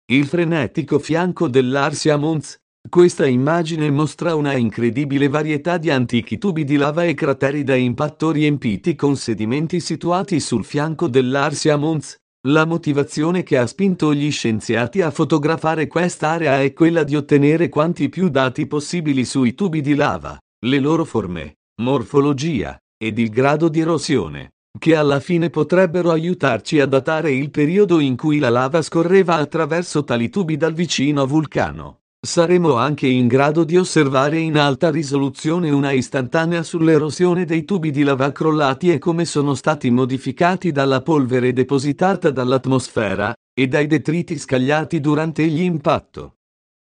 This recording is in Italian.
Il frenetico fianco dell'Arsia Mons. Questa immagine mostra una incredibile varietà di antichi tubi di lava e crateri da impatto riempiti con sedimenti situati sul fianco dell'Arsia Mons. La motivazione che ha spinto gli scienziati a fotografare quest'area è quella di ottenere quanti più dati possibili sui tubi di lava, le loro forme, morfologia ed il grado di erosione, che alla fine potrebbero aiutarci a datare il periodo in cui la lava scorreva attraverso tali tubi dal vicino vulcano. Saremo anche in grado di osservare in alta risoluzione una istantanea sull'erosione dei tubi di lava crollati e come sono stati modificati dalla polvere depositata dall'atmosfera e dai detriti scagliati durante l'impatto.